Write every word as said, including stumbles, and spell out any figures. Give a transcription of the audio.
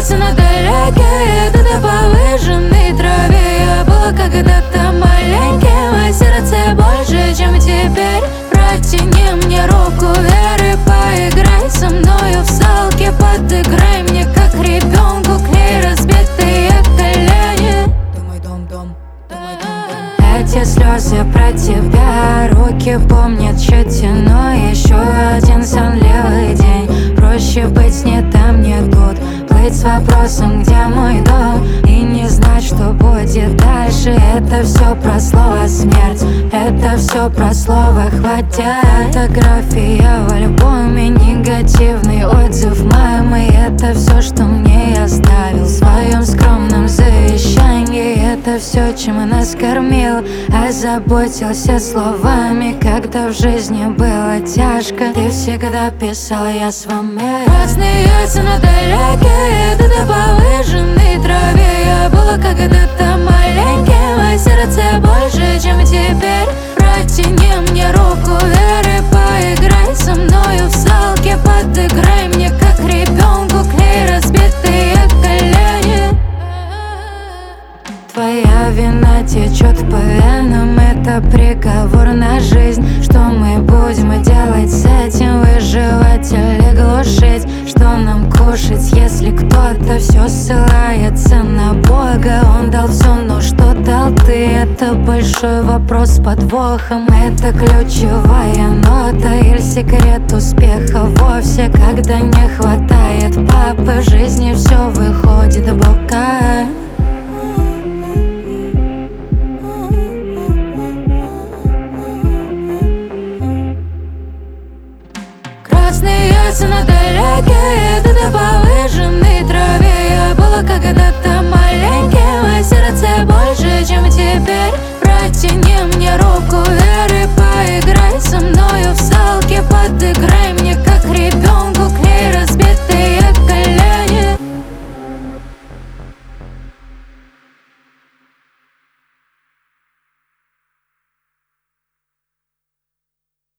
яйца на далеке, где-то по выжженной траве. Я была когда-то маленьким, а сердце больше, чем теперь. Протяни мне руку веры, поиграй со мною в салки. Подыграй мне, как ребенку, клей разбитые колени. Думай, дом, дом, думай, дом, дом. Эти слезы про тебя, руки помнят тщательно. Еще один сонливый день, проще быть не там, не тут. Плыть с вопросом, где мой дом, и не знать, что будет дальше. Это все про слово смерть, это все про слово хватит. Фотография в альбоме, негативный отзыв мамы. Это все, что мне оставил в своем скромном завещании. Это все, чем нас кормил, озаботился словами. Когда в жизни было тяжко, ты всегда писал, я с вами. Красные яйца на далеке, где-то по выжженной траве. Я была когда-то маленьким, а сердце больше, чем теперь. Протяни мне руку веры, поиграй со мною в салки. Подыграй мне, как ребенку, клей разбитые колени. Твоя вина течет по венам, это приговор на жизнь. Что мы будем делать с этим? Выживать или глушить? Что нам кушать, если кто-то все ссылается на Бога? Он дал все, но что дал ты? Это большой вопрос с подвохом. Это ключевая нота или секрет успеха вовсе? Когда не хватает папы, в жизни все выходит бока. Красные яйца на далеке,